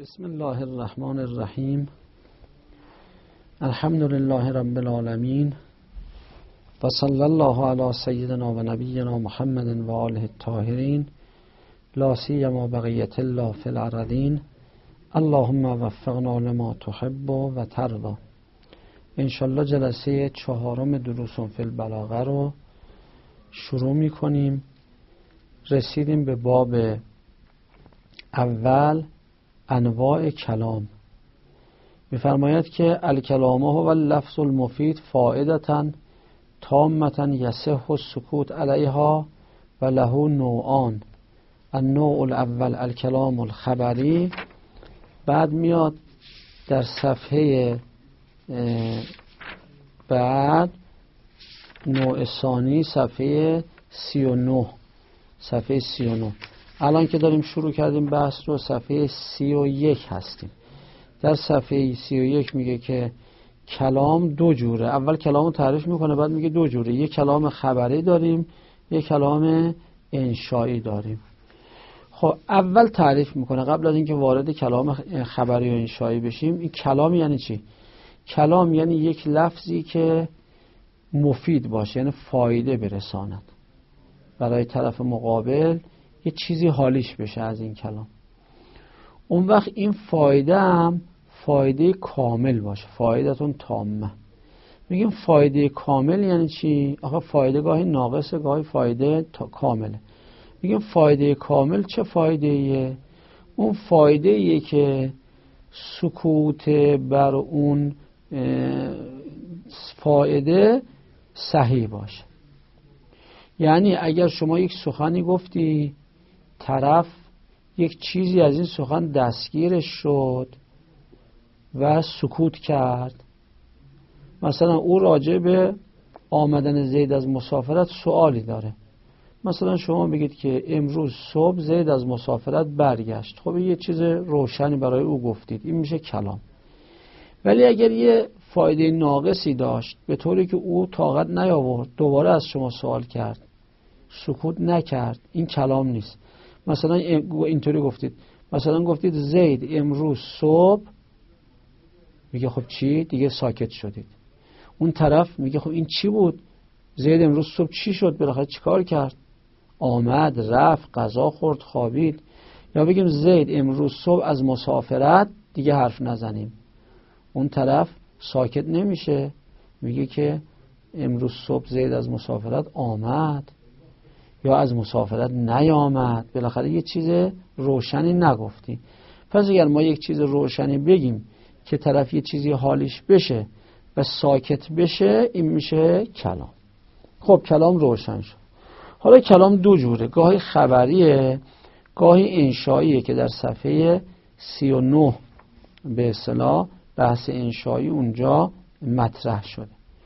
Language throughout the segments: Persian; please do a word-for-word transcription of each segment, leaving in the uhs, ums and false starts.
بسم الله الرحمن الرحیم. الحمد لله رب العالمین و صلی الله علی سیدنا و نبینا محمد و آله الطاهرین لا سیما بقیة الله فی الارضین. اللهم وفقنا لما تحب و ترضی. انشالله جلسه چهارم دروس فی البلاغه رو شروع می کنیم. رسیدیم به باب اول، انواع کلام. می‌فرماید که الکلام هو اللفظ المفید فائدةً تامةً یصح السکوت علیها و له نوعان. النوع الاول الکلام الخبری. بعد میاد در صفحه بعد نوع ثانی صفحه سی و نه صفحه سی و نه. الان که داریم شروع کردیم بحث رو صفحه سی و یک هستیم. در صفحه سی و یک میگه که کلام دو جوره. اول کلام رو تعریف میکنه، بعد میگه دو جوره. یک کلام خبری داریم، یک کلام انشایی داریم. خب اول تعریف میکنه قبل از اینکه وارد کلام خبری و انشایی بشیم. این کلام یعنی چی؟ کلام یعنی یک لفظی که مفید باشه، یعنی فایده برساند برای طرف مقابل، یه چیزی حالیش بشه از این کلام. اون وقت این فایده هم فایده کامل باشه، فایده‌تون تامه. میگیم فایده کامل یعنی چی؟ آخه فایده گاهی ناقصه، گاهی فایده تا کامله. میگیم فایده کامل چه فایده ایه؟ اون فایده ایه که سکوت بر اون فایده صحیح باشه. یعنی اگر شما یک سخنی گفتی، طرف یک چیزی از این سخن دستگیرش شد و سکوت کرد، مثلا او راجع به آمدن زید از مسافرت سوالی داره، مثلا شما بگید که امروز صبح زید از مسافرت برگشت. خب یه چیز روشنی برای او گفتید، این میشه کلام. ولی اگر یه فایده ناقصی داشت به طوری که او طاقت نیاورد دوباره از شما سوال کرد، سکوت نکرد، این کلام نیست. مثلا اینطوری گفتید، مثلا گفتید زید امروز صبح، میگه خب چی؟ دیگه ساکت شدید. اون طرف میگه خب این چی بود؟ زید امروز صبح چی شد؟ بالاخره چیکار کرد؟ آمد، رفت، غذا خورد، خوابید. یا بگیم زید امروز صبح از مسافرت، دیگه حرف نزنیم. اون طرف ساکت نمیشه، میگه که امروز صبح زید از مسافرت آمد یا از مسافرت نیامد. بالاخره یه چیز روشنی نگفتی. پس اگر ما یک چیز روشنی بگیم که طرف یه چیزی حالیش بشه و ساکت بشه، این میشه کلام. خب کلام روشن شد. حالا کلام دو جوره، گاهی خبریه، گاهی انشاییه که در صفحه سی و نه به اصطلاح بحث انشایی اونجا مطرح شده.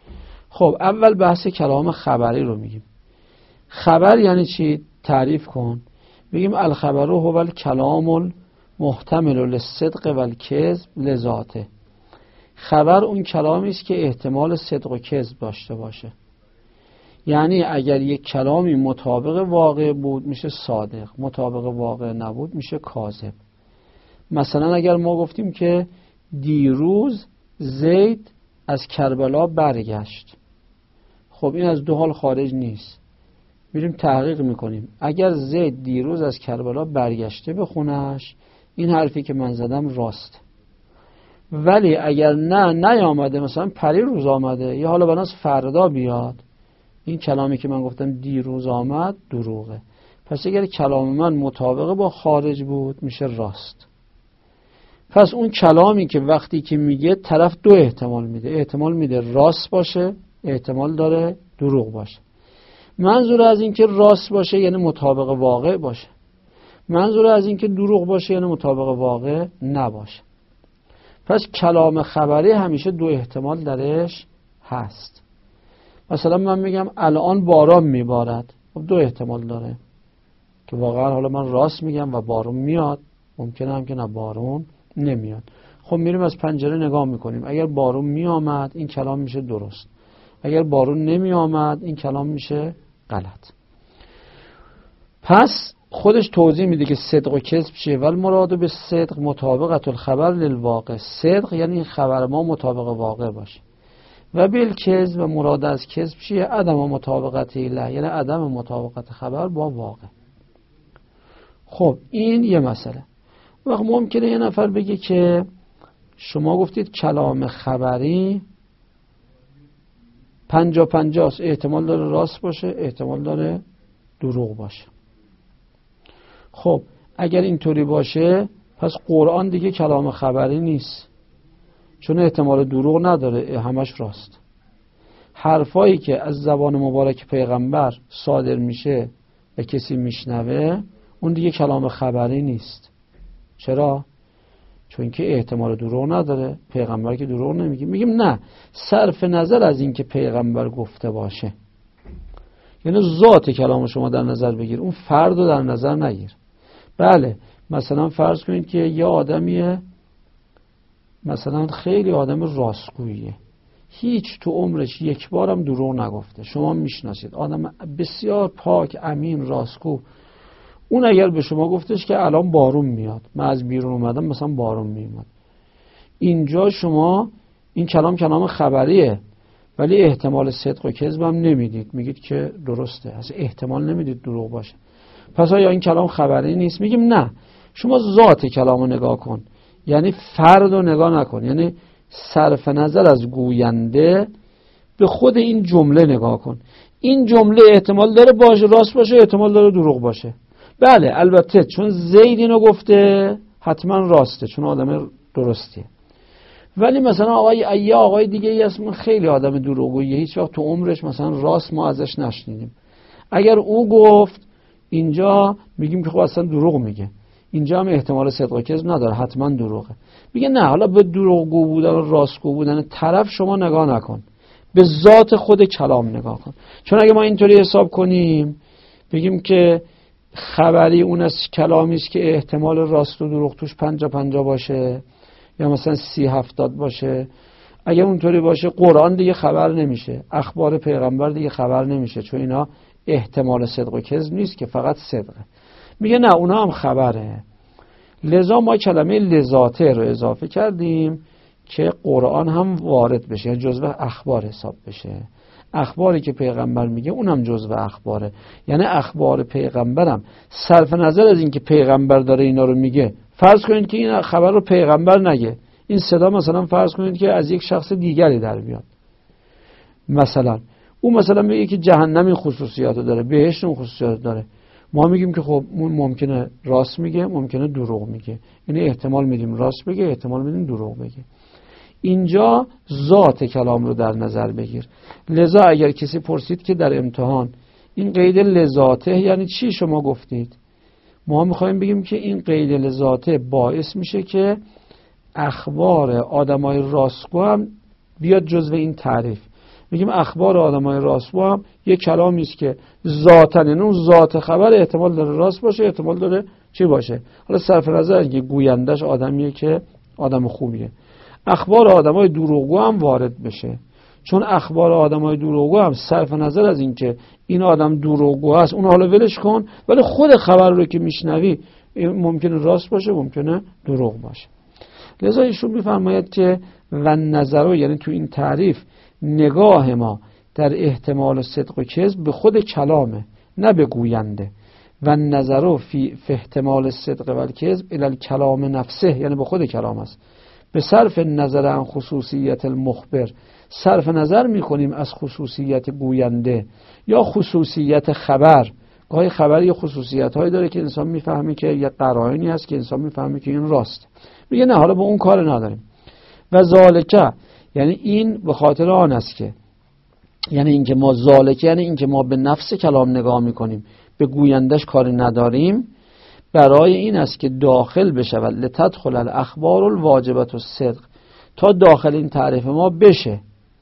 خب اول بحث کلام خبری رو میگیم. خبر یعنی چی؟ تعریف کن. میگیم الخبر هو الکلام المحتمل للصدق و الکذب لذاته. خبر اون کلامی است که احتمال صدق و کذب داشته باشه. یعنی اگر یک کلامی مطابق واقع بود میشه صادق، مطابق واقع نبود میشه کاذب. مثلا اگر ما گفتیم که دیروز زید از کربلا برگشت، خب این از دو حال خارج نیست. میریم تحقیق میکنیم، اگر زید دیروز از کربلا برگشته بخونش، این حرفی که من زدم راست. ولی اگر نه نیامده، مثلا پری روز آمده یا حالا بناس فردا بیاد، این کلامی که من گفتم دیروز آمد دروغه. پس اگر کلام من مطابق با خارج بود میشه راست. پس اون کلامی که وقتی که میگه طرف دو احتمال میده، احتمال میده راست باشه، احتمال داره دروغ باشه. منظور از این که راست باشه یعنی مطابق واقع باشه، منظور از این که دروغ باشه یعنی مطابق واقع نباشه. پس کلام خبری همیشه دو احتمال درش هست. مثلا من میگم الان باران میبارد، خب دو احتمال داره که واقعا حالا من راست میگم و بارون میاد، ممکنه هم که نه بارون نمیاد. خب میریم از پنجره نگاه میکنیم، اگر بارون میامد این کلام میشه درست، اگر بارون نمی آمد این کلام میشه غلط. پس خودش توضیح میده که صدق و کذب چیه. ولی مراد به صدق مطابقت الخبر للواقع، صدق یعنی خبر ما مطابق واقع باشه. و بالکذب و مراد از کذب چیه؟ عدم مطابقت له، یعنی عدم مطابقت خبر با واقع. خب این یه مسئله. وقت ممکنه یه نفر بگه که شما گفتید کلام خبری پنجا پنجا است، احتمال داره راست باشه، احتمال داره دروغ باشه. خب اگر اینطوری باشه پس قرآن دیگه کلام خبری نیست، چون احتمال دروغ نداره، همش راست. حرفایی که از زبان مبارک پیغمبر صادر میشه و کسی میشنوه اون دیگه کلام خبری نیست. چرا؟ چون که احتمال دروغ نداره، پیغمبر که دروغ نمیگه. میگیم نه، صرف نظر از این که پیغمبر گفته باشه، یعنی ذات کلام شما در نظر بگیر، اون فرد رو در نظر نگیر. بله مثلا فرض کنید که یه آدمیه، مثلا خیلی آدم راستگوییه، هیچ تو عمرش یک بارم دروغ نگفته، شما میشناسید، آدم بسیار پاک، امین، راستگو. اون اگر به شما گفتش که الان بارون میاد، من از بیرون اومدم مثلا بارون میاد، اینجا شما این کلام کلام خبریه ولی احتمال صدق و کذب هم نمیدید، میگید که درسته، اصلا احتمال نمیدید دروغ باشه. پس آیا این کلام خبری نیست؟ میگیم نه، شما ذات کلامو نگاه کن، یعنی فرد رو نگاه نکن، یعنی صرف نظر از گوینده به خود این جمله نگاه کن. این جمله احتمال داره باشه راست باشه، احتمال داره دروغ باشه. بله البته چون زید اینو گفته حتما راسته، چون آدم درستیه. ولی مثلا آقای یا آقای دیگه ای هست خیلی آدم دروغگویه، هیچ وقت تو عمرش مثلا راست ما ازش نشنیدیم، اگر او گفت اینجا میگیم که خب اصلا دروغ میگه، اینجا هم احتمال صدق و کذب نداره، حتما دروغه. میگه نه، حالا به دروغگو بودن و راستگو بودن طرف شما نگاه نکن، به ذات خود کلام نگاه کن. چون اگه ما اینطوری حساب کنیم بگیم که خبری اون از کلامی است که احتمال راست و دروغ توش پنجا پنجا باشه یا مثلا سی هفتاد باشه، اگه اونطوری باشه قرآن دیگه خبر نمیشه، اخبار پیغمبر دیگه خبر نمیشه، چون اینا احتمال صدق و کذب نیست که فقط صدقه. میگه نه، اونا هم خبره. لذا ما کلمه لذاته رو اضافه کردیم که قرآن هم وارد بشه، یعنی جزو اخبار حساب بشه. اخباری که پیغمبر میگه اونم جزو اخباره، یعنی اخبار پیغمبرم صرف نظر از این که پیغمبر داره اینا رو میگه، فرض کنید که این خبر رو پیغمبر نگه، این صدا مثلا فرض کنید که از یک شخص دیگری در بیاد، مثلا اون مثلا میگه که جهنم این خصوصیاتو داره، بهشت اون خصوصیاتو داره، ما میگیم که خب ممکنه راست میگه، ممکنه دروغ میگه، یعنی احتمال میدیم راست بگه، احتمال میدیم دروغ بگه. اینجا ذات کلام رو در نظر بگیر. لذا اگر کسی پرسید که در امتحان این قید لذاته یعنی چی شما گفتید، ما میخوایم بگیم که این قید لذاته باعث میشه که اخبار آدمای راستگو هم بیاد جزو این تعریف. میگیم اخبار آدمای راستگو هم یک کلامی است که ذاتاً، یعنی اون ذات خبر احتمال داره راست باشه، احتمال داره چی باشه، حالا صرف نظر اینکه گویندش آدمیه که آدم خوبیه. اخبار آدمای دروغگو هم وارد بشه، چون اخبار آدمای دروغگو هم صرف نظر از اینکه این آدم دروغگو هست اون حالا ولش کن، ولی خود خبر رو که میشنوی ممکنه راست باشه، ممکنه دروغ باشه. لذا ایشون میفرماید که و نظر، یعنی تو این تعریف نگاه ما در احتمال صدق و کذب به خود کلامه، نه به گوینده. و نظر فی احتمال صدق و کذب الی الکلام نفسه، یعنی به خود کلام است. به صرف نظر عن خصوصیت المخبر، صرف نظر میکنیم از خصوصیت گوینده یا خصوصیت خبر. گاهی خبر یه خصوصیت هایی داره که انسان میفهمی که یه قرائنی هست که انسان میفهمی که این راست، میگه نه حالا با اون کار نداریم. و ذالکه، یعنی این به خاطر آن است که، یعنی اینکه ما ذالکه یعنی اینکه ما به نفس کلام نگاه میکنیم، به گویندش کاری نداریم، برای این است که داخل بشود لتدخل الاخبار الواجبه الصدق، تا داخل این تعریف ما بشه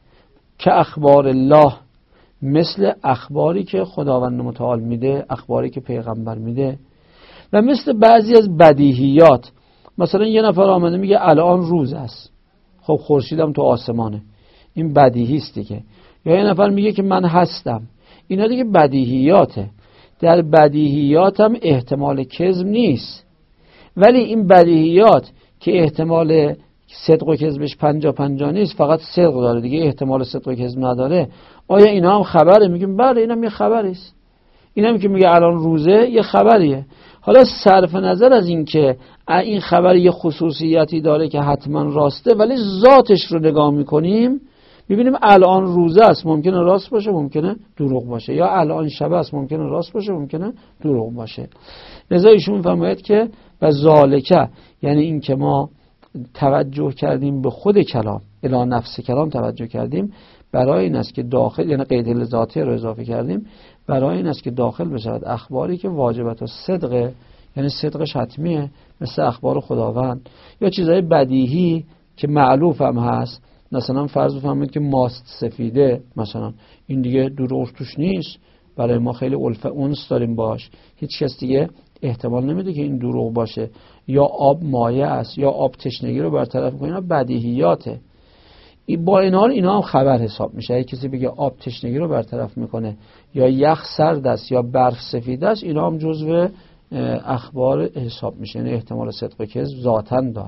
که اخبار الله، مثل اخباری که خداوند متعال میده، اخباری که پیغمبر میده، و مثل بعضی از بدیهیات. مثلا یه نفر آمده میگه الان روز است، خب خورشیدم تو آسمانه، این بدیهی است دیگه. یا یه نفر میگه که من هستم، اینا دیگه بدیهیاته. در بدیهیات هم احتمال کذب نیست، ولی این بدیهیات که احتمال صدق و کذبش پنجا پنجا نیست، فقط صدق داره دیگه، احتمال صدق و کذب نداره، آیا اینا هم خبره؟ میگیم بله اینا هم یه خبری است. این هم که میگه الان روزه یه خبریه. حالا صرف نظر از این که این خبر یه خصوصیتی داره که حتما راسته، ولی ذاتش رو نگاه میکنیم میبینیم الان روزه است، ممکنه راست باشه ممکنه دروغ باشه، یا الان شب است ممکنه راست باشه ممکنه دروغ باشه. لذا ایشون میفرماید که و ذالکه، یعنی این که ما توجه کردیم به خود کلام، الی نفس کلام توجه کردیم، برای این است که داخل، یعنی قید ذاتی رو اضافه کردیم، برای این است که داخل بشود اخباری که واجبت و صدقه، یعنی صدقش حتمیه، مثل اخبار خداوند، یا چیزهای بدیهی که معلوف هم هست. مثلا فرض بفرمایید که ماست سفیده، مثلا این دیگه دروغ توش نیست، برای ما خیلی الفه اونس داریم باش، هیچ کس دیگه احتمال نمیده که این دروغ باشه. یا آب مایه است، یا آب تشنگی رو برطرف میکنه، اینا بدیهیاته. با این حال اینا هم خبر حساب میشه. اگه کسی بگه آب تشنگی رو برطرف میکنه، یا یخ سرد است، یا برف سفید است، اینا هم جزو اخبار حساب میشه، یعنی احتمال صدق و کذب ذاتاً داره.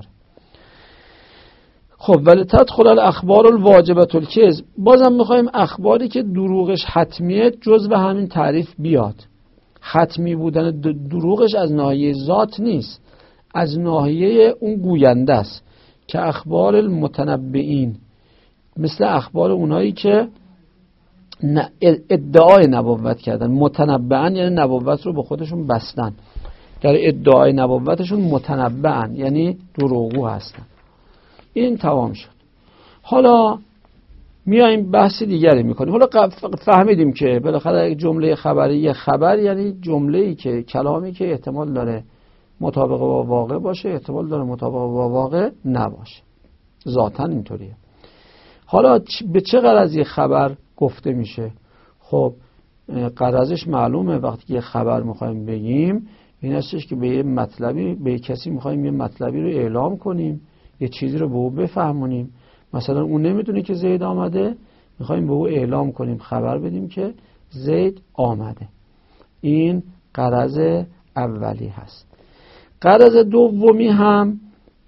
خب ولی تدخل الاخبار الواجبه الکذب، بازم میخوایم اخباری که دروغش حتمیه جزو همین تعریف بیاد. حتمی بودن دروغش از ناحیه ذات نیست، از ناحیه اون گوینده است، که اخبار المتنبئین، مثل اخبار اونایی که ادعای نبوت کردن. متنبئن یعنی نبوت رو به خودشون بستن، در ادعای نبوتشون متنبئن یعنی دروغگو هستن. این تمام شد. حالا میایم بحث دیگری میکنیم. حالا فهمیدیم که بالاخره یک جمله خبری، یک خبر یعنی جمله‌ای که کلامی که احتمال داره مطابق با واقع باشه، احتمال داره مطابق با واقع نباشه، ذاتاً اینطوریه. حالا به چه غرض یک خبر گفته میشه؟ خب غرضش معلومه. وقتی یه خبر میخوایم بگیم این هستش که به یه مطلبی، به یه کسی میخوایم یه مطلبی رو اعلام کنیم، یه چیزی رو به او بفهمونیم. مثلا اون نمیدونه که زید آمده، میخوایم به او اعلام کنیم، خبر بدیم که زید آمده. این غرض اولی هست. غرض دومی هم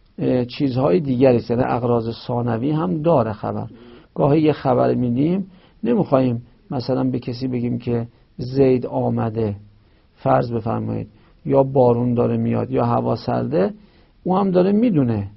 چیزهای دیگری است، یعنی اغراض ثانوی هم داره خبر. گاهی یه خبر میدیم، نمیخوایم مثلا به کسی بگیم که زید آمده، فرض بفرمایید، یا بارون داره میاد یا هوا سرده، او هم داره میدونه.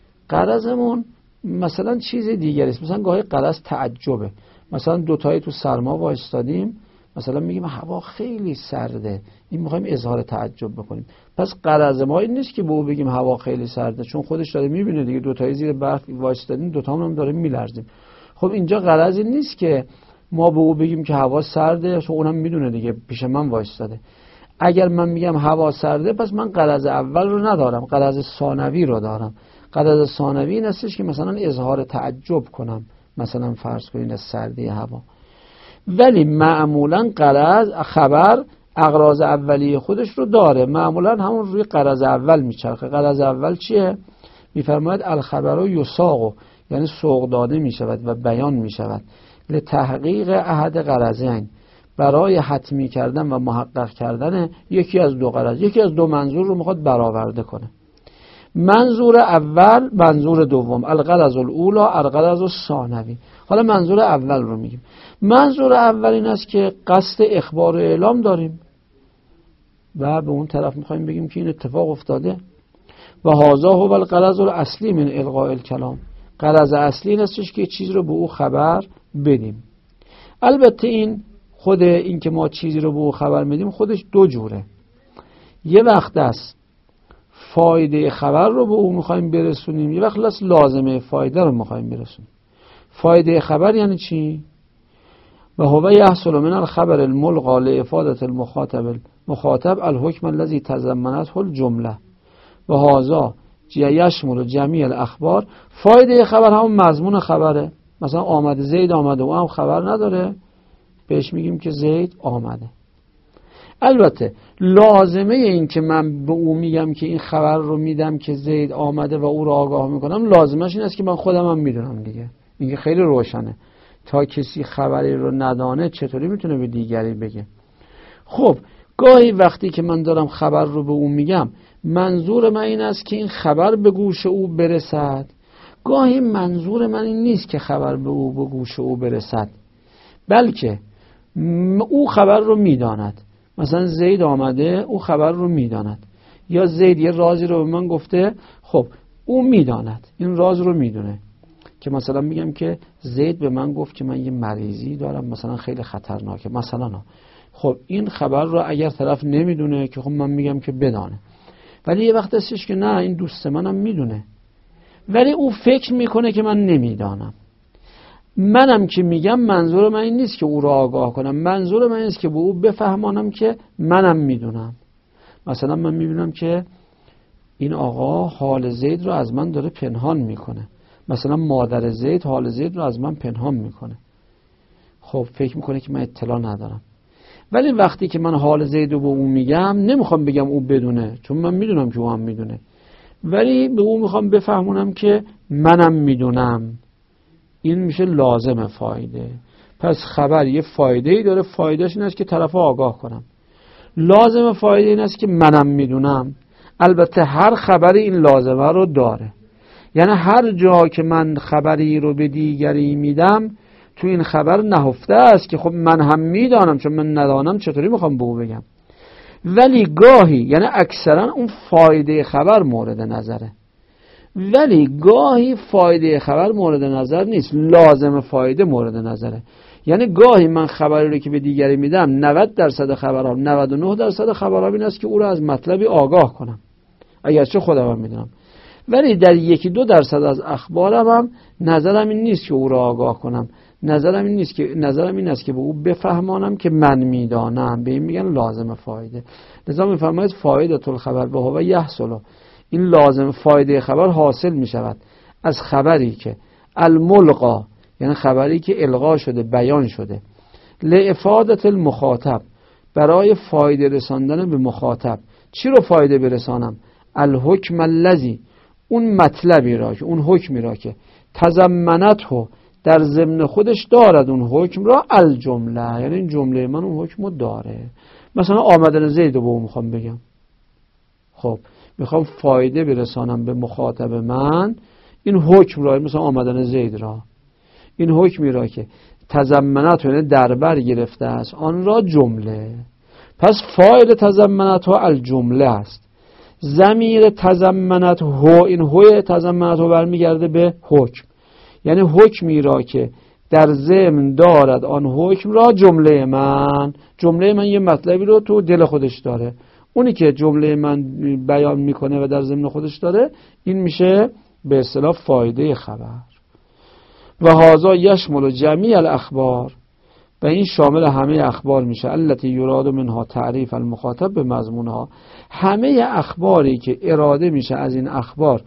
غرضمون مثلا چیز دیگری است. مثلا گاهی غرض تعجبه، مثلا دوتایی تو سرما وایستادیم، مثلا میگیم هوا خیلی سرده، این میخوایم اظهار تعجب بکنیم. پس غرض ما این نیست که به او بگیم هوا خیلی سرده، چون خودش داره میبینه دیگه، دوتایی زیر برف وایستادیم، دوتامون هم داره میلرزیم. خب اینجا غرضی نیست که ما به او بگیم که هوا سرده، چون اونم میدونه دیگه، پیش من وایستاده. اگر من میگم هوا سرده، پس من غرض اول رو ندارم، غرض ثانوی رو دارم. غرض ثانوی این هستش که مثلا اظهار تعجب کنم، مثلا فرض کنید از سردی هوا. ولی معمولا غرض خبر اغراض اولیه خودش رو داره، معمولا همون روی غرض اول میچرخه. غرض اول چیه؟ میفرماید الخبر یساق، یعنی سوق داده میشود و بیان میشود لتحقیق احد غرضین، برای حتمی کردن و محقق کردن یکی از دو غرض، یکی از دو منظور رو میخواد برآورده کنه. منظور اول، منظور دوم، الغرض الاولی الغرض الثانوی. حالا منظور اول رو میگیم. منظور اول این است که قصد اخبار و اعلام داریم و به اون طرف میخوایم بگیم که این اتفاق افتاده. و هذا هو الغرض الاصلی من القاء الکلام، غرض اصلی این استش که چیز رو به او خبر بدیم. البته این خود این که ما چیزی رو به او خبر بدیم خودش دو جوره. یه وقت است فایده خبر رو به او میخوایم برسونیم، یه وقت است لازمه فایده رو میخوایم برسونیم. فایده خبر یعنی چی؟ و هو یحصل من الخبر الملغى لافاده المخاطب مخاطب الحکم الذي تضمنته الجمله و هذا یشمل جمیع الاخبار. فایده خبر همون مضمون خبره. مثلا آمده، زید آمده، او هم خبر نداره، بهش میگیم که زید آمده. البته لازمه این که من به او میگم که این خبر رو میدم که زید آمده و او رو آگاه میکنم، لازمش این است که من خودم هم میدونم دیگه. این خیلی روشنه. تا کسی خبری رو ندانه چطوری میتونه به دیگری بگه؟ خب گاهی وقتی که من دارم خبر رو به او میگم منظور من این است که این خبر به گوش او برسد، گاهی منظور من این نیست که خبر به او به گوش او برسد، بلکه او خبر رو میداند. مثلا زید آمده، او خبر رو میداند، یا زید یه رازی رو به من گفته، خب او میداند، این راز رو میدونه. که مثلا میگم که زید به من گفت که من یه مریضی دارم مثلا خیلی خطرناکه مثلا نه. خب این خبر رو اگر طرف نمیدونه که خب من میگم که بدانه، ولی یه وقت هستش که نه این دوست منم میدونه ولی او فکر میکنه که من نمیدانم. منم که میگم منظور من این نیست که او رو آگاه کنم، منظور من این است که به او بفهمانم که منم میدونم. مثلا من میبینم که این آقا حال زید رو از من داره پنهان میکنه، مثلا مادر زید حال زید رو از من پنهان میکنه، خب فکر میکنه که من اطلاع ندارم. ولی وقتی که من حال زید رو به او میگم نمیخوام بگم او بدونه، چون من میدونم که او هم میدونه، ولی به او میخوام بفهمونم که منم میدونم. این میشه لازم فایده. پس خبر یه فایده ای داره، فایدهش این است که طرف آگاه کنم. لازم فایده این است که منم میدونم. البته هر خبری این لازمه رو داره، یعنی هر جا که من خبری رو به دیگری میدم تو این خبر نهفته است که خب من هم میدانم، چون من ندانم چطوری میخوام به او بگم. ولی گاهی، یعنی اکثرا اون فایده خبر مورد نظره، ولی گاهی فایده خبر مورد نظر نیست، لازم فایده مورد نظره. یعنی گاهی من خبری رو که به دیگری میدم نود درصد خبرام، نود و نه درصد خبرام این است که او رو از مطلبی آگاه کنم اگرچه خودم هم میدونم، ولی در یکی دو درصد از اخبارم هم نظرم این نیست که او را آگاه کنم، نظرم این نیست که نظرم این است که به او بفهمانم که من میدانم. به این میگن لازم فایده. لذا میفرماید فایده الخبر به هو یحصل، این لازم فایده خبر حاصل می شود از خبری که الملقا، یعنی خبری که القا شده، بیان شده، لافادت المخاطب، برای فایده رساندن به مخاطب. چی رو فایده برسانم؟ الحکم الذی، اون مطلبی را که اون حکمی را که تضمنته، در ضمن خودش دارد اون حکم را، الجمله، یعنی این جمله من اون حکم رو داره. مثلا آمدن زید رو به اون میخوام بگم، خب میخوام فایده برسانم به مخاطب من این حکم را، مثلا آمدن زید را، این حکمی را که تضمنت یعنی در بر گرفته است آن را جمله. پس فاعل تضمنت ها الجمله است. ضمیر تضمنت هو، این هو تضمنت ها برمیگرده به حکم، یعنی حکمی را که در ضمن دارد آن حکم را جمله من. جمله من یه مطلبی رو تو دل خودش داره، اونی که جمله من بیان میکنه و در ضمن خودش داره این میشه به اصطلاح فایده خبر. و هذا یشمل جمیع الاخبار، و این شامل همه اخبار میشه. التي یراد منها تعریف المخاطب به مضمونها، همه اخباری که اراده میشه از این اخبار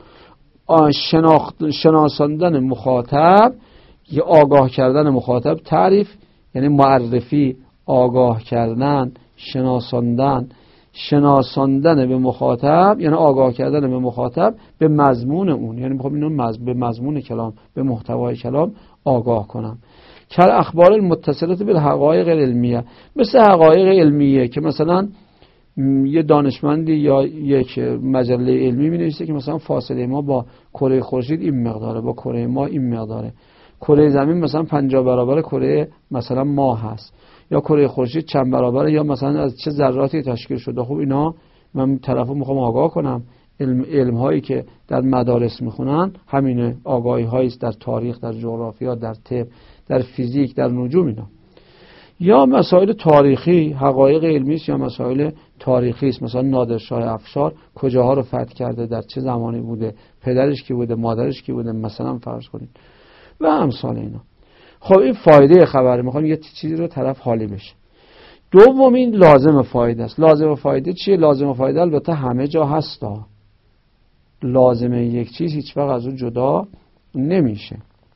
شناخت شناساندن مخاطب، یا آگاه کردن مخاطب. تعریف یعنی معرفی، آگاه کردن، شناساندن. شناساندن به مخاطب یعنی آگاه کردن به مخاطب به مضمون اون، یعنی میخوام اینو مز... به مضمون کلام، به محتوای کلام آگاه کنم. کل اخبار المتصلة بالحقایق العلمیه، مثل حقایق علمیه که مثلا یه دانشمندی یا یک مجله علمی می‌نویسه که مثلا فاصله ما با کره خورشید این مقداره، با کره ما این مقداره، کره زمین مثلا پنجاه برابر کره مثلا ماه هست، یا کره خورشید چند برابره، یا مثلا از چه ذراتی تشکیل شده. خب اینا من طرفو میخوام آگاه کنم. علم علم هایی که در مدارس میخونن همینه، آگاهی هایی است در تاریخ، در جغرافیا، در طب، در فیزیک، در نجوم اینا. یا مسائل تاریخی، حقایق علمی است، یا مسائل تاریخی است. مثلا نادرشاه افشار کجاها رو فتح کرده، در چه زمانی بوده، پدرش کی بوده، مادرش کی بوده، مثلا فرض کنید و امثال اینا. خب این فایده خبره، میخوام یه چیزی رو طرف حالی بشه. دومین لازم فایده است. لازم فایده چیه؟ لازم فایده البته همه جا هستا. لازم یک چیز هیچ وقت از اون جدا نمیشه.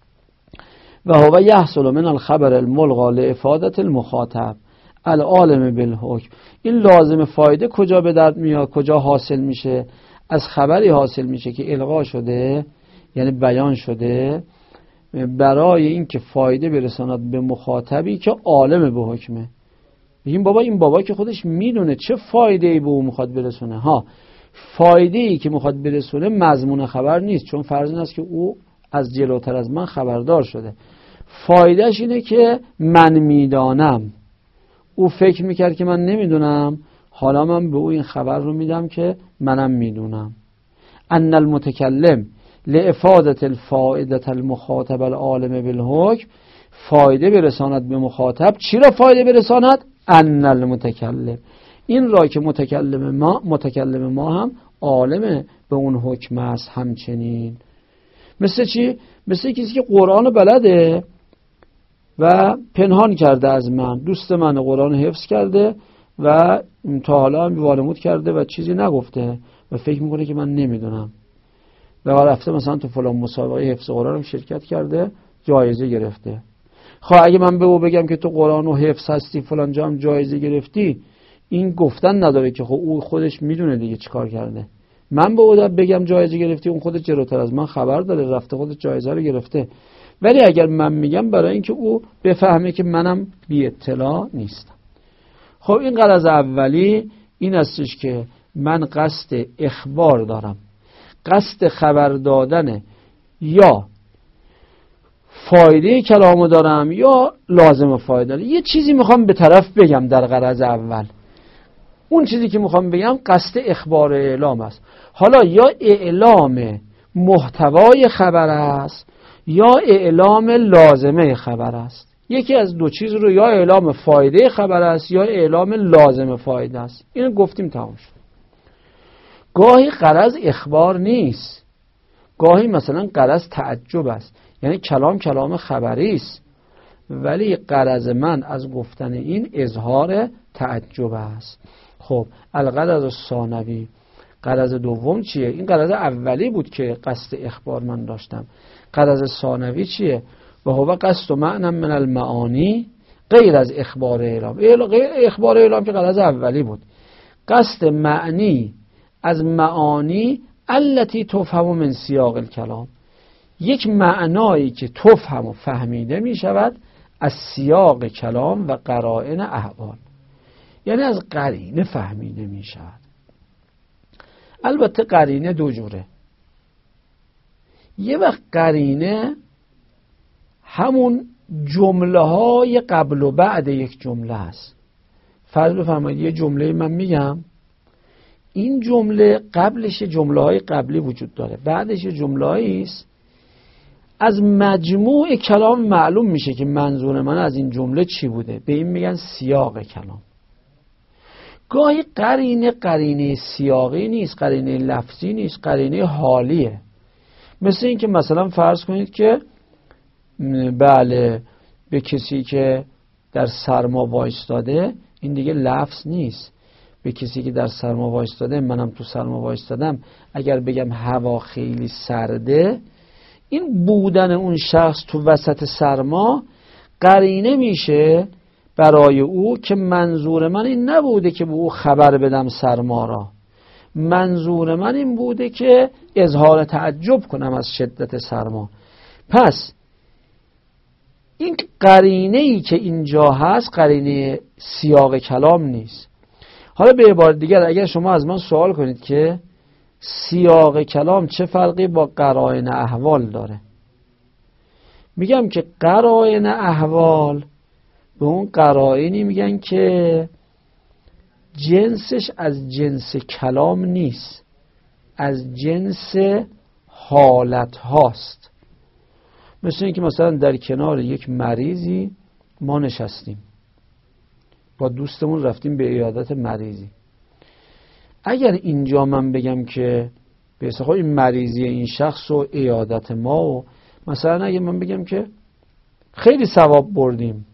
و هو یحصل من الخبر الملغى لافادت المخاطب العالم بالحکم. این لازم فایده کجا به درد میاد، کجا حاصل میشه؟ از خبری حاصل میشه که القا شده، یعنی بیان شده، برای اینکه فایده برساند به مخاطبی که عالم به حکمه. بگیم بابا این بابا که خودش میدونه چه فایده ای به او میخواد برسونه. ها، فایده ای که میخواد برسونه مضمون خبر نیست، چون فرض این است که او از جلوتر از من خبردار شده. فایدهش اینه که من میدانم، او فکر میکرد که من نمیدونم، حالا من به او این خبر رو میدم که منم میدونم. ان المتکلم لافادة الفائده المخاطب العالم بالحکم، فایده برساند به مخاطب. چی را فایده برساند؟ ان المتکلم، این را که متکلم ما متکلم ما هم عالم به اون حکم است. همچنین مثل چی؟ مثل کسی که قرآن بلده و پنهان کرده از من، دوست من قرآن حفظ کرده و تا حالا هم وانمود کرده و چیزی نگفته و فکر میکنه که من نمیدونم و رفته مثلا تو فلان مسابقه حفظ قرآن هم شرکت کرده، جایزه گرفته. خب اگه من به او بگم که تو قرآن و حفظ هستی فلان جا هم جایزه گرفتی، این گفتن نداره که خب او خودش میدونه دیگه چیکار کرده. من به او بگم جایزه گرفتی، اون خودش جلوتر از من خبر داره، رفته خودش جایزه رو گرفته. ولی اگر من میگم برای اینکه او بفهمه که منم بی اطلاع نیستم. خب این غرض اولی این استش که من قصد اخبار دارم، قصد خبر دادن یا فایده کلامو دارم یا لازم فایده دارم. یه چیزی میخوام به طرف بگم در غرض اول، اون چیزی که میخوام بگم قصد اخبار اعلام است. حالا یا اعلام محتوای خبر است یا اعلام لازمه خبر است. یکی از دو چیز رو، یا اعلام فایده خبر است یا اعلام لازم فایده است. اینو گفتیم تمام شد. گاهی غرض اخبار نیست، گاهی مثلا غرض تعجب است، یعنی کلام کلام خبری است ولی غرض من از گفتن این اظهار تعجب است. خب الغرض الثانوی، غرض دوم چیه؟ این غرض اولی بود که قصد اخبار من داشتم. غرض ثانوی چیه؟ و هو قصد معنی من المعانی غیر از اخبار اعلام. غیر اخبار اعلام که غرض اولی بود، قصد معنی از معانی التي تفهم من سیاق الکلام، یک معنایی که تفهم و فهمیده می شود از سیاق کلام و قرائن احوال، یعنی از قرینه فهمیده می شود. البته قرینه دو جوره. یه وقت قرینه همون جمله های قبل و بعد یک جمله است. فرض بفرمایید یه جمله من میگم، این جمله قبلش جمله های قبلی وجود داره، بعدش جمله هایی است. از مجموع کلام معلوم میشه که منظور من از این جمله چی بوده، به این میگن سیاق کلام. گاهی قرینه قرینه سیاقی نیست، قرینه لفظی نیست، قرینه حالیه. مثل این که مثلا فرض کنید که بله به کسی که در سرما وایستاده، این دیگه لفظ نیست. به کسی که در سرما وایستاده، منم تو سرما وایستادم، اگر بگم هوا خیلی سرده، این بودن اون شخص تو وسط سرما قرینه میشه برای او که منظور من این نبوده که به او خبر بدم سرما را، منظور من این بوده که اظهار تعجب کنم از شدت سرما. پس این قرینه ای که اینجا هست قرینه سیاق کلام نیست. حالا به عبارت دیگر اگر شما از من سوال کنید که سیاق کلام چه فرقی با قرائن احوال داره، میگم که قرائن احوال به اون قرائنی میگن که جنسش از جنس کلام نیست، از جنس حالت هاست. مثل اینکه مثلا در کنار یک مریضی ما نشستیم، با دوستمون رفتیم به عیادت مریضی. اگر اینجا من بگم که به اصطلاح این مریضی این شخص و عیادت ما، و مثلا اگر من بگم که خیلی ثواب بردیم،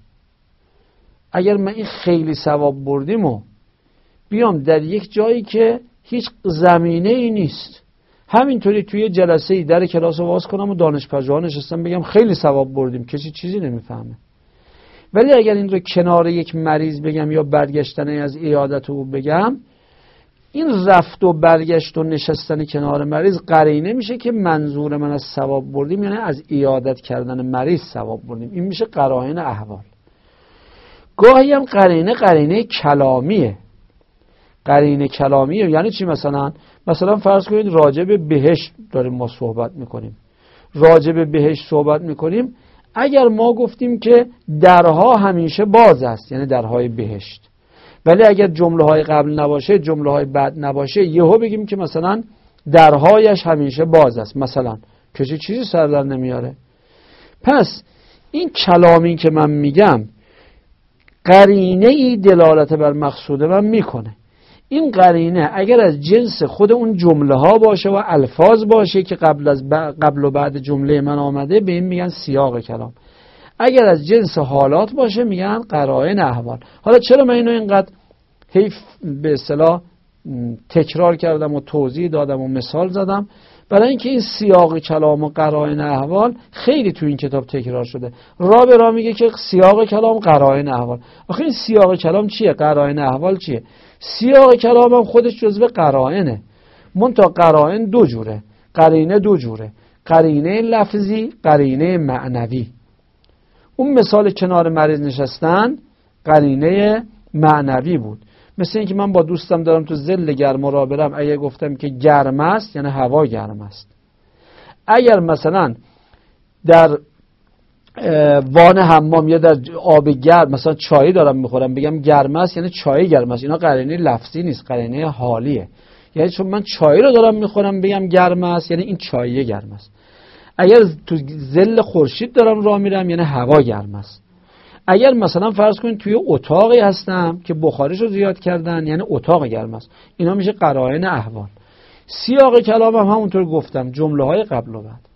اگر من این خیلی ثواب بردیم و بیام در یک جایی که هیچ زمینه ای نیست، همینطوری توی جلسه ای در کلاس واز کنم و دانشپژوها نشستم بگم خیلی ثواب بردیم، کسی چیزی نمیفهمه. ولی اگر این رو کنار یک مریض بگم یا برگشتن از عیادت او بگم، این رفت و برگشت و نشستن کنار مریض قرینه میشه که منظور من از ثواب بردیم یعنی از عیادت کردن مریض ثواب بردیم. این میشه قرائن احوال. گاهی هم قرینه قرینه کلامیه. قرینه کلامیه یعنی چی؟ مثلا مثلا فرض کنید راجع به بهشت داریم ما صحبت میکنیم، راجع به بهشت صحبت میکنیم. اگر ما گفتیم که درها همیشه باز است، یعنی درهای بهشت، ولی اگر جمله های قبل نباشه، جمله های بعد نباشه، یهو بگیم که مثلا درهایش همیشه باز است، مثلا کسی چیزی سر در نمیاره. پس این کلامی که من میگم قرینه ای دلالت بر مقصود من میکنه. این قرینه اگر از جنس خود اون جمله ها باشه و الفاظ باشه که قبل از قبل و بعد جمله من آمده، به این میگن سیاق کلام. اگر از جنس حالات باشه میگن قرائن احوال. حالا چرا من اینو اینقدر حیف به اصطلاح تکرار کردم و توضیح دادم و مثال زدم؟ برای اینکه این سیاق کلام و قرائن احوال خیلی تو این کتاب تکرار شده. را به را میگه که سیاق کلام قرائن احوال. آخه این سیاق کلام چیه؟ قرائن احوال چیه؟ سیاق کلام هم خودش جزو قرائنه. منتها قرائن دو جوره، قرینه دو جوره، قرینه لفظی، قرینه معنوی. اون مثال کنار مریض نشستن قرینه معنوی بود. مثل اینکه من با دوستم دارم تو ظل گرما را برم، اگه گفتم که گرم است یعنی هوا گرم است. اگر مثلا در وان حمام یا در آب گرم مثلا چای دارم میخورم بگم گرم است یعنی چای گرم است، اینا قرینه لفظی نیست، قرینه حالیه. یعنی چون من چای رو دارم میخورم بگم گرم است یعنی این چای گرم است. اگر تو ظل خورشید دارم راه میرم یعنی هوا گرم است. اگر مثلا فرض کنید توی اتاقی هستم که بخاریشو زیاد کردن یعنی اتاق گرم است. اینا میشه قرائن احوال. سیاق کلام هم همونطور گفتم، جمله های قبل و بعد.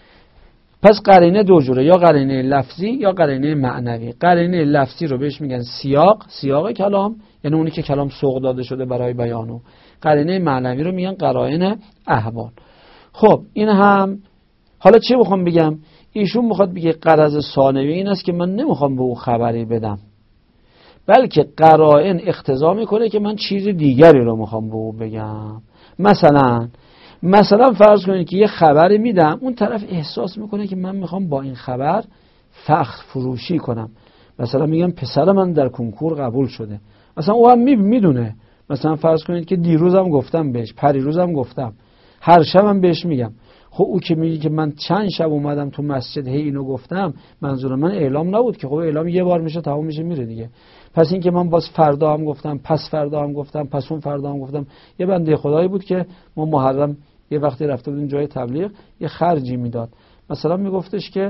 پس قرینه دو جوره، یا قرینه لفظی یا قرینه معنوی. قرینه لفظی رو بهش میگن سیاق، سیاق کلام، یعنی اونی که کلام سوق داده شده برای بیانو. قرینه معنوی رو میگن قرائن احوال. خب این هم حالا چه بخوام بگم؟ ایشون میخواد بگه غرض ثانوی این است که من نمیخوام به او خبری بدم، بلکه قرائن اقتضا میکنه که من چیز دیگری رو میخوام به او بگم. مثلا مثلا فرض کنید که یه خبری میدم، اون طرف احساس میکنه که من میخوام با این خبر فخر فروشی کنم. مثلا میگم پسر من در کنکور قبول شده، مثلا او هم میدونه. مثلا فرض کنید که دیروزم گفتم بهش، پریروزم گفتم، هر شبم بهش میگم. خب او که میگه که من چند شب اومدم تو مسجد هی اینو گفتم، منظور من اعلام نبود که. خب اعلام یه بار میشه تمام میشه میره دیگه. پس این که من باز فردا هم گفتم، پس فردا هم گفتم، پس اون فردا هم گفتم. یه بنده خدایی بود که ما محرم یه وقتی رفته بودیم جای تبلیغ، یه خرجی میداد. مثلا میگفتش که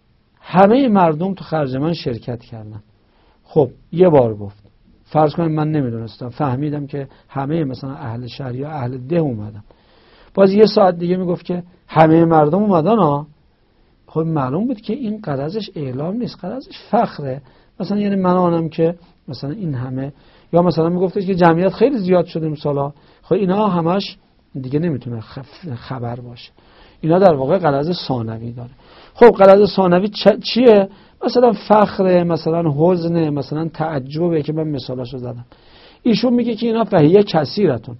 همه مردم تو خرج من شرکت کردن. خب یه بار گفت، فرض کنم من نمیدونستم، فهمیدم که همه مثلا اهل شهر یا اهل ده اومدن. باز یه ساعت دیگه میگفت که همه مردم اومدن ها. خب معلوم بود که این غرضش اعلام نیست، غرضش فخره. مثلا یعنی من آنم که مثلا این همه، یا مثلا میگفتش که جمعیت خیلی زیاد شده امسالا. خب اینا همش دیگه نمیتونه خبر باشه. اینا در واقع غرض ثانوی داره. خب غرض ثانوی چیه؟ مثلا فخره، مثلا حزن، مثلا تعجبه که من مثالاشو زدم. ایشون میگه که اینا فهیه کثیرتون،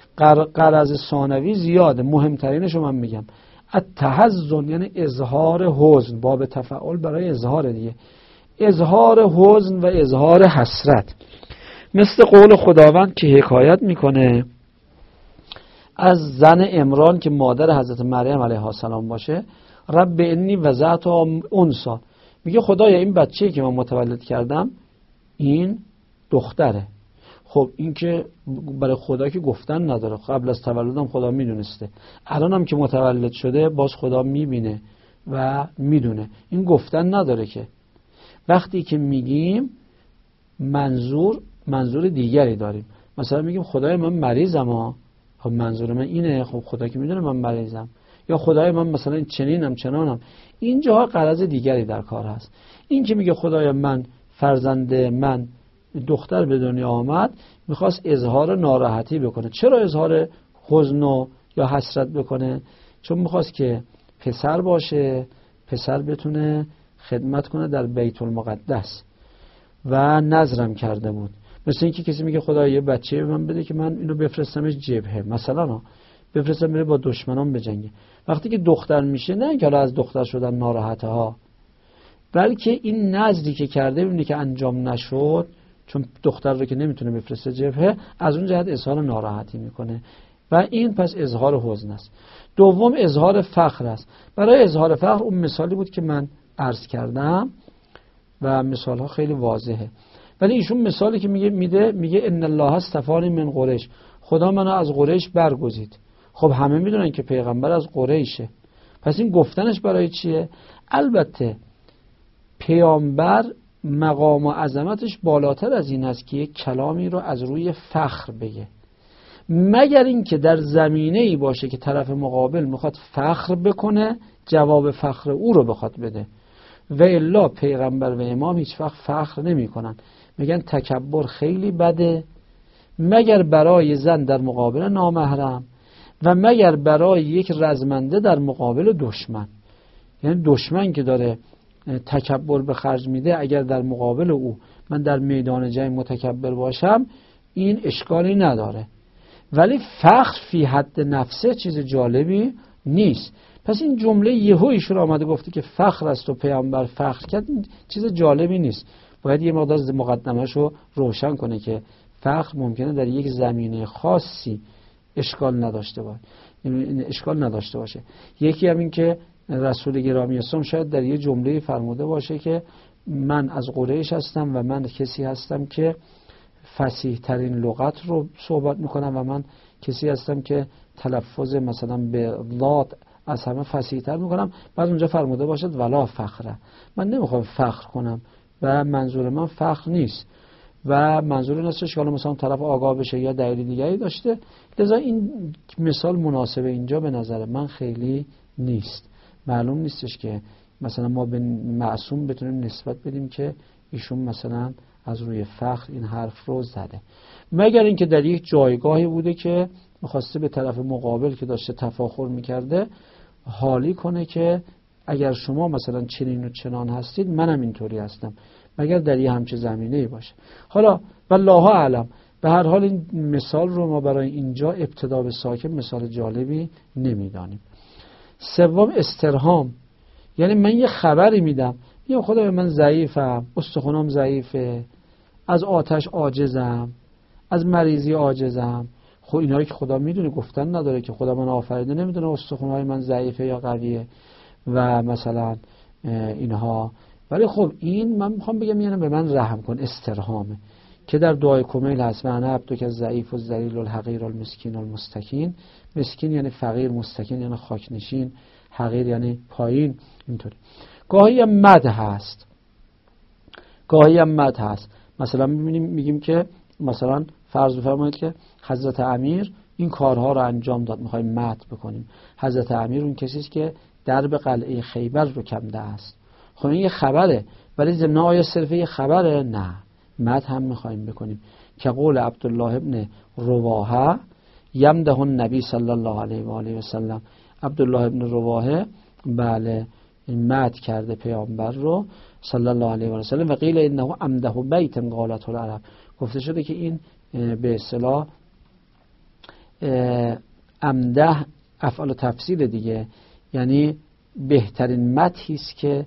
غرض ثانوی زیاده. مهمترینشو من میگم التحزن، یعنی اظهار حزن، باب تفعول برای اظهار دیگه، اظهار حزن و اظهار حسرت. مثل قول خداوند که حکایت میکنه از زن عمران که مادر حضرت مریم علیها السلام باشه، رب انی وضعتها انثی، میگه خدایا این بچه‌ای که من متولد کردم این دختره. خب این که برای خدا که گفتن نداره، قبل از تولدم خدا میدونسته، الانم که متولد شده باز خدا میبینه و میدونه، این گفتن نداره. که وقتی که میگیم منظور منظور دیگری داریم، مثلا میگیم خدای من مریضم ها، خب منظور من اینه، خب خدا که میدونه من مریضم. یا خدای من مثلا چنینم چنانم، اینجا غرض دیگری در کار هست. این که میگه خدای من فرزند من دختر به دنیا آمد، میخواست اظهار ناراحتی بکنه. چرا اظهار حزن و یا حسرت بکنه؟ چون میخواست که پسر باشه، پسر بتونه خدمت کنه در بیت المقدس و نظرم کرده بود. مثل اینکه کسی میگه خدا یه بچه به من بده که من اینو بفرستمش جبهه، مثلا بفرستم بره با دشمنان بجنگه. وقتی که دختر میشه، نه اینکه حالا از دختر شدن ناراحته ها، بلکه این نذری که کرده ببینه که انجام نشد، چون دختر رو که نمیتونه بفرسته جبهه، از اون جهت اظهار ناراحتی میکنه و این پس اظهار حزن است. دوم اظهار فخر است. برای اظهار فخر اون مثالی بود که من عرض کردم و مثال ها خیلی واضحه، ولی ایشون مثالی که میگه میده میگه ان الله اصطفانی من قریش، خدا منو از قریش برگزید. خب همه میدونن که پیغمبر از قریشه، پس این گفتنش برای چیه؟ البته پیامبر مقام و عظمتش بالاتر از این است که یک کلامی رو از روی فخر بگه، مگر اینکه در زمینه‌ای باشه که طرف مقابل میخواد فخر بکنه، جواب فخر او رو بخواد بده. و الا پیغمبر و امام هیچ وقت فخر نمی کنن، میگن تکبر خیلی بده، مگر برای زن در مقابل نامحرم و مگر برای یک رزمنده در مقابل دشمن. یعنی دشمن که داره تکبر به خرج میده، اگر در مقابل او من در میدان جنگ متکبر باشم این اشکالی نداره، ولی فخر فی حد نفسه چیز جالبی نیست. پس این جمله یهو ایشون آمده گفته که فخر است و پیامبر فخر کرد، چیز جالبی نیست. باید یه مقدار مقدمه‌اش رو روشن کنه که فخر ممکنه در یک زمینه خاصی اشکال نداشته باشه اشکال نداشته باشه یکی هم این که رسول گرامی اسلام شاید در یه جمله فرموده باشه که من از قریش هستم و من کسی هستم که فصیح ترین لغت رو صحبت میکنم و من کسی هستم که تلفظ مثلا به لات از همه فصیح تر میکنم. بعد اونجا فرموده باشد ولا فخره، من نمیخوام فخر کنم و منظور من فخر نیست و منظور نیستش که مثلا طرف آگاه بشه یا دلیل دیگری داشته. لذا این مثال مناسب اینجا به نظر من خیلی نیست. معلوم نیستش که مثلا ما به معصوم بتونیم نسبت بدیم که ایشون مثلا از روی فخر این حرف رو زده، مگر اینکه در یک جایگاهی بوده که میخواسته به طرف مقابل که داشته تفاخر میکرده حالی کنه که اگر شما مثلا چنین و چنان هستید منم اینطوری هستم، مگر در یه همچه زمینه‌ای باشه. حالا والله اعلم، به هر حال این مثال رو ما برای اینجا ابتدا به ساکن مثال جالبی نمیدانیم. سوم استرهام، یعنی من یه خبری میدم، میگم خدا من ضعیفم، استخونام ضعیفه، از آتش عاجزم، از مریضی عاجزم. خب اینایی که خدا میدونه، گفتن نداره که خدا من آفریده نمیدونه استخونهای من ضعیفه یا قویه و مثلا اینها، ولی خب این من میخوام بگم یعنی به من رحم کن. استرهامه که در دعای کمیل هست و انا عبدک ضعیف و ذلیل الحقیر المسکین المستکین. مسکین یعنی فقیر، مستکین یعنی خاکنشین، حقیر یعنی پایین. اینطوری گاهی هم مد هست، گاهی هم مد هست. مثلا میبینیم میگیم که مثلا فرض بفرمایید که حضرت امیر این کارها رو انجام داد، میخوایم مد بکنیم. حضرت امیر اون کسی است که درب قلعه خیبر رو کنده است. خب این یه خبره، ولی ضمن آیا صرف یه خبره؟ نه، مد هم میخوایم بکنیم که قول عبدالله ابن رواحه یمده النبی صلی الله علیه و آله و سلم. عبدالله ابن رواحه بله مد کرده پیامبر رو صلی الله علیه و آله و سلم و قیل انه امده بیت قالته العرب. گفته شده که این به اصطلاح امده افعال تفصیل دیگه، یعنی بهترین مدحی است که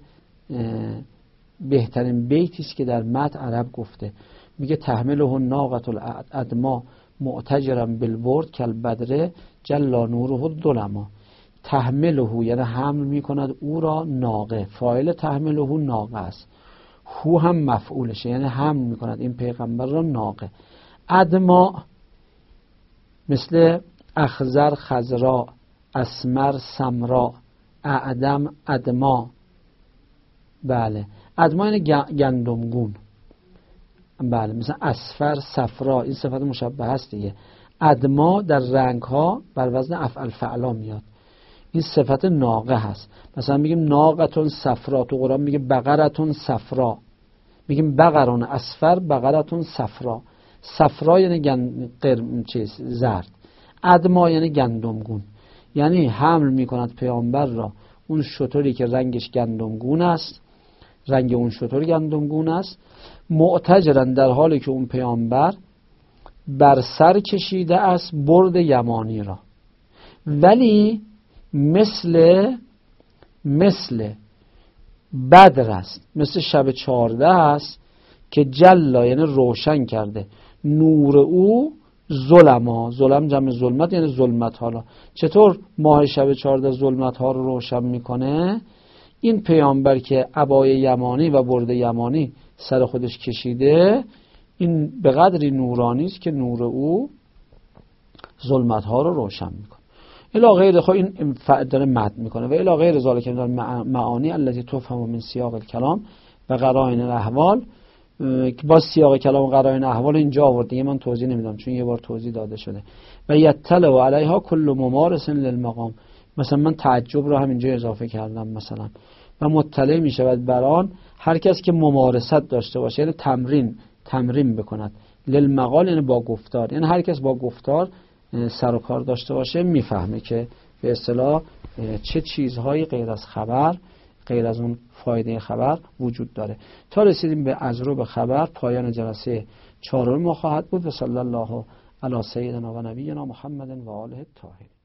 بهترین بیتی است که در مدح عرب گفته. میگه تحمله ناقة الادما معتجرا بالبرد کالبدر جلا نوره الظلما. تحمله یعنی حمل میکند او را ناقه، فاعل تحمله ناقه است، هو هم مفعولشه یعنی حمل میکند این پیغمبر را ناقه. ادما مثل اخضر خضرا، اسمر سمرا، اعدم ادما. بله ادما یعنی گندمگون. بله مثلا اصفر صفرا، این صفت مشبه هست دیگه. ادما در رنگ ها بر وزن افعل فعلا میاد، این صفت ناقه هست. مثلا میگیم ناقتون صفرا، تو قرآن میگه بقرتون صفرا، میگیم بقرون اصفر بقرتون صفرا. صفرا یعنی گند... قرم... چیز زرد، ادما یعنی گندمگون، یعنی حمل میکند پیامبر را اون شتری که رنگش گندمگون است، رنگ اون شتر گندمگون است، معتجرا در حالی که اون پیامبر بر سر کشیده است برد یمانی را. ولی مثل مثل بدر است، مثل شب چهارده است که جلا یعنی روشن کرده، نور او ظلما، ظلم جمع ظلمت یعنی ظلمت. حالا چطور ماه شب چهارده ظلمت ها رو روشن میکنه؟ این پیامبر که عبای یمانی و برده یمانی سر خودش کشیده، این به قدری نورانی است که نور او ظلمت ها رو روشن میکنه. الی غیر، خب این داره مد میکنه و الی غیر ذالک من معانی التي تفهم من سیاق الکلام و قرائن الاحوال. با سیاق کلام و قرائن احوال اینجا آورد دیگه، من توضیح نمیدم چون یه بار توضیح داده شده. و یطلع علیها کل ممارس للمقام، مثلا من تعجب رو هم اینجا اضافه کردم مثلا. و مطلع می شود بر آن هر کس که ممارست داشته باشه، یعنی تمرین تمرین بکند، للمقال یعنی با گفتار، یعنی هر کس با گفتار سر و کار داشته باشه میفهمه که به اصطلاح چه چیزهایی غیر از خبر، غیر از اون فایده خبر وجود داره. تا رسیدیم به از رو به خبر، پایان جلسه چهارم ما خواهد بود. و صلی الله علی سیدنا و نبینا محمد و آله الطاهرین.